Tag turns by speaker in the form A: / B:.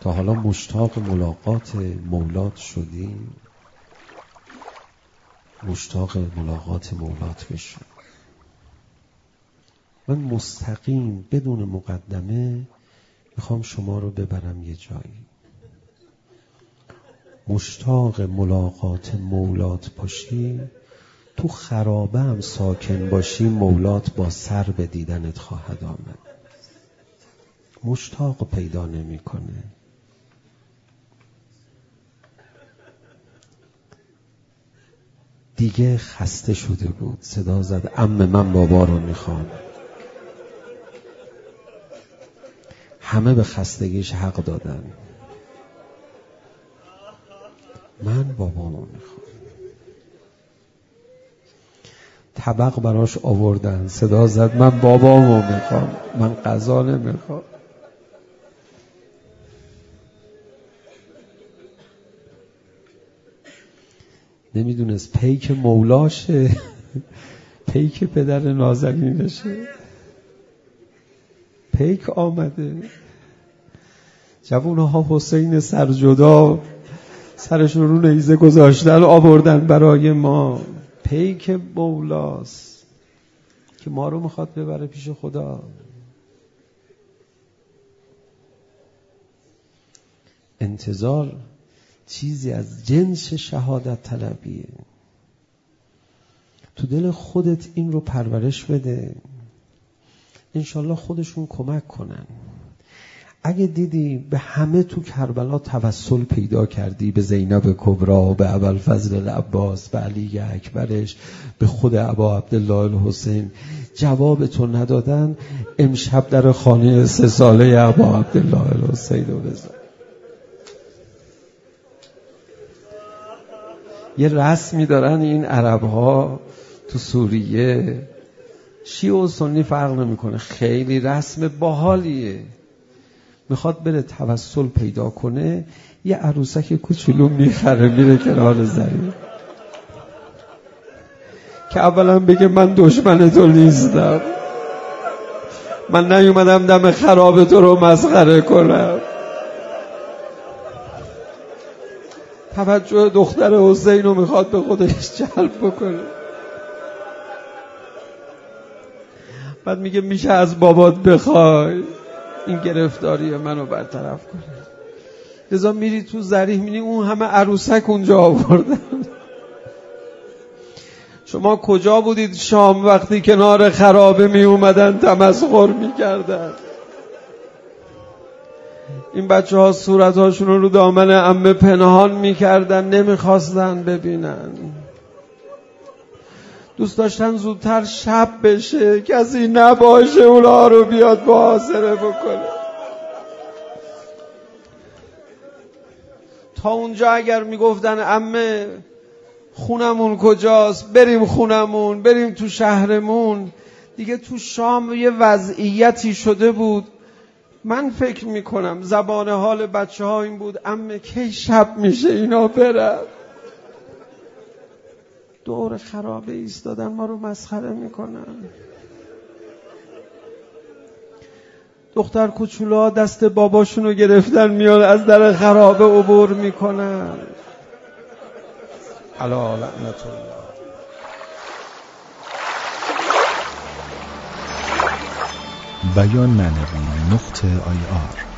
A: تا حالا مشتاق ملاقات مولات شدی؟ مشتاق ملاقات مولات بشو. من مستقیم بدون مقدمه میخوام شما رو ببرم یه جایی. مشتاق ملاقات مولات باشی، تو خرابه هم ساکن باشی، مولات با سر به دیدنت خواهد آمد. مشتاق پیدا نمی کنه. دیگه خسته شده بود، صدا زد عمه من بابا رو میخوام. همه به خستگیش حق دادن. من بابامو میخوام. طبق براش آوردن، صدا زد من بابامو میخوام، من غذا نمیخوام. نمیدونست پیک مولاشه پیک پدر نازنینشه. پیک آمده. جوانها حسین سرجدا سرشون رو نیزه گذاشتن آوردن برای ما. پیک مولاست که ما رو میخواد ببره پیش خدا. انتظار چیزی از جنس شهادت طلبیه. تو دل خودت این رو پرورش بده، انشالله خودشون کمک کنن. اگه دیدی به همه تو کربلا توسل پیدا کردی، به زینب کبرا، به ابوالفضل العباس، به علی اکبرش، به خود ابا عبدالله الحسین، جواب تو ندادن، امشب در خانه 3 ساله ابا عبدالله الحسین رو بزن. یه رسمی دارن این عرب‌ها تو سوریه، شیعه و سنی فرق نمی‌کنه، خیلی رسم باحالیه. میخواد بره توسل پیدا کنه، یه عروسک کوچولو میخره میره کنار زمین که اولا بگه من دشمن تو نیستم، من نیومدم دم خراب تو رو مسخره کنم. توجه دختر حسین رو میخواد به خودش جلب بکنه. بعد میگه میشه از بابات بخوای این گرفتاری منو برطرف کنه. لذا میری تو ذریح میبینی اون همه عروسک اونجا آوردن. شما کجا بودید شام وقتی کنار خرابه می اومدن تمسخر میکردن؟ این بچه ها صورت هاشون رو دامن عمه پنهان میکردن، نمیخواستن ببینن. دوست داشتن زودتر شب بشه، کسی نباشه اونا رو بیاد محاصره بکنه. تا اونجا اگر میگفتن عمه خونمون کجاست، بریم خونمون، بریم تو شهرمون. دیگه تو شام یه وضعیتی شده بود، من فکر میکنم زبان حال بچه ها این بود عمه کی شب میشه اینا برن. دور خرابه ایستادن ما رو مسخره میکنن. دختر کوچولا دست باباشون رو گرفتن میان از در خرابه عبور میکنن. الا لعنت الله.
B: بیان معنوی .ir